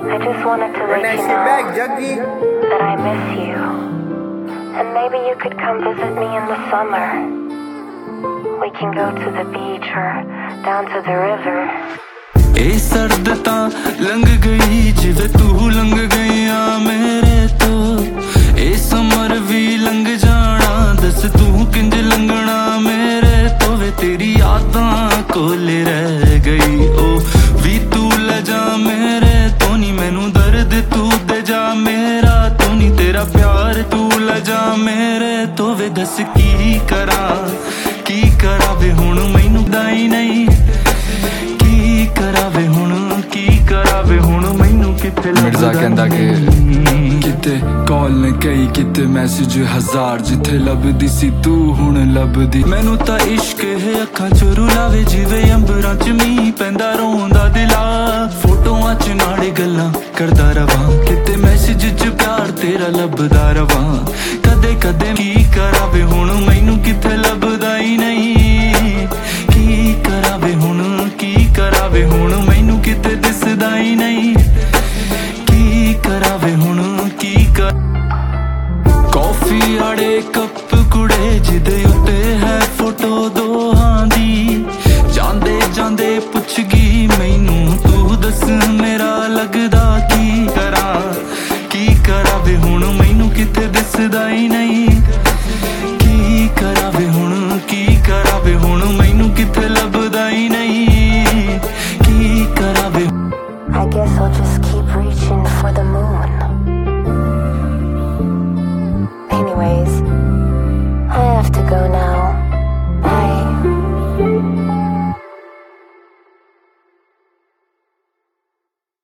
I just wanted to let you know that I miss you. And maybe you could come visit me in the summer. We can go to the beach or down to the river. ਇਹ ਸਰਦ ਤਾਂ ਲੰਘ ਗਈ ਜਿਵੇਂ ਤੂੰ ਲੰਘ ਗਈਆਂ ਮੇਰੇ ਤੋਂ ਇਹ ਸਮਰ ਵੀ ਲੰਘ ਜਾਣਾ ਦੱਸ ਤੂੰ ਕਿੰਜ ਲੰਘਣਾ ਮੇਰੇ ਤੋਂ ਵੇ ਤੇਰੀ ਯਾਦਾਂ ਕੋਲੇ ਰਹਿ ਗਈ ਉਹ ਵੀ ਤੂੰ ਲੈ ਜਾ ਮੇਰੇ ਤੋਂ ਨੀ ਮੈਨੂੰ ਦਰਦ ਤੂੰ ਦੇ ਜਾ ਮੇਰਾ ਤੂੰ ਨੀ ਤੇਰਾ ਪਿਆਰ ਤੂੰ ਲੈ ਜਾ ਮੇਰੇ ਤੋਂ ਵੇ ਦੱਸ ਕੀ ਕਰਾਂ ਵੇ ਹੁਣ ਮੈਨੂੰ ਦਾਈ ਨਹੀਂ करावे हुण की करावे हुण मैनू किथे मिर्जा कहंदा कि किते कॉल ने कई किते मैसेज हजार जिथे लभदी सी तू हुण लभदी मैनू तां इश्क है अखां चों रुलावे जिवें अंबरां च मींह पैंदा रोंदा दिला फोटोआं च माड़े गल्लां करदा रवां किते मैसेज च प्यार तेरा लभदा रवां कदे कदे की करावे हुण मैनू किथे लभदा ही नहीं की करावे हुण करावे हुण मैनू किते दिसदा ही नहीं की करावे हुण की कर कॉफी आड़े कप कुड़े जिदे उत्ते है फोटो दोहां दी जांदे जांदे पुछ गई मैनू तू दस मेरा लगदा की करावे हुण मैनू किते दिसदा ही नहीं की करावे हुण मैनू किते लभदा ही नहीं I guess I'll just keep reaching for the moon.